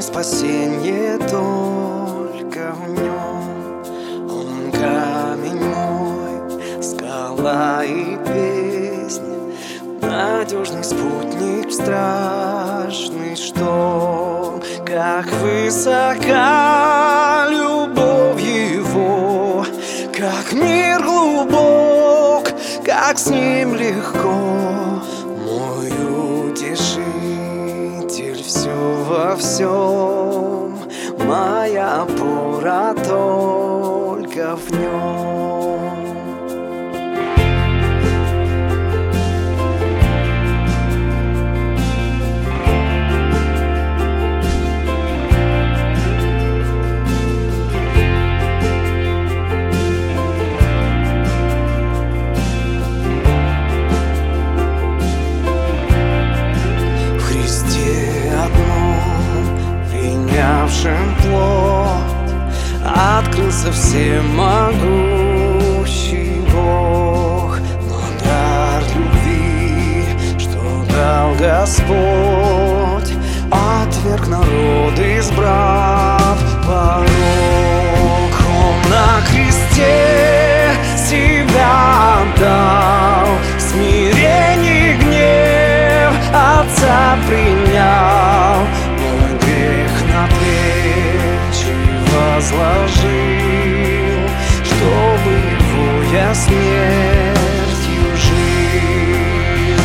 спасение только в нем. Он камень мой, скала и песня, надежный спутник в страшный шторм. Как высока любовь его, как мир глубок, как с ним легко. Мой утешитель все во всем, моя опора только в нем. Плоть открылся всемогущий Бог, но дар любви, что дал Господь, отверг народ, избрав порок. Он на кресте себя отдал, смирение и гнев Отца принял. Возложил, чтобы его я смертью жил.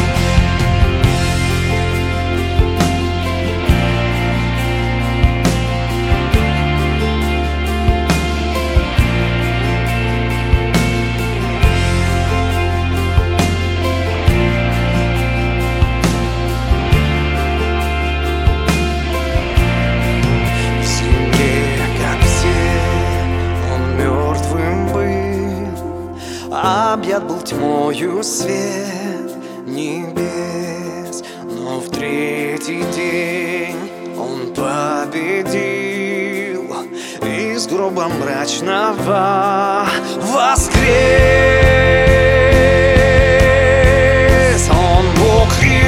Объят был тьмою свет небес, но в третий день он победил, из гроба мрачного воскрес. Он Бог и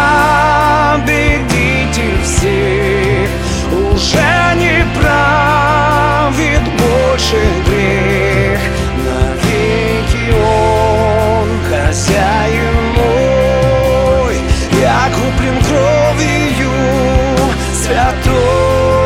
победитель всех, уже не правит больше грех. Хозяин мой, я куплен кровью святой.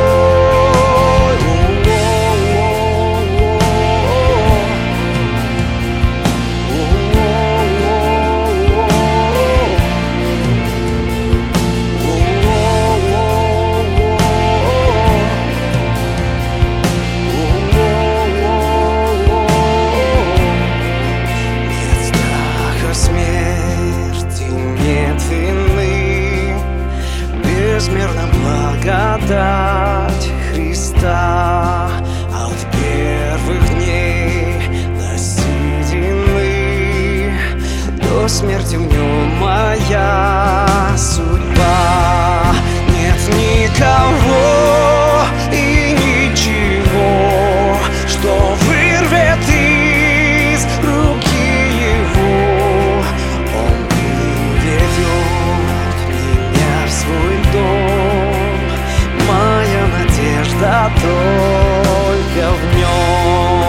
Безмерна благодать Христа, от первых дней насиденный до смерти в нем моя судьба. Нет никого и ничего, что вырвет из руки его. Он приведет меня в свой дом, моя надежда только в нем.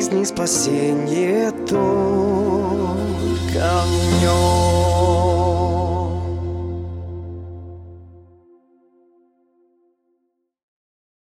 жизни спасение только в нем.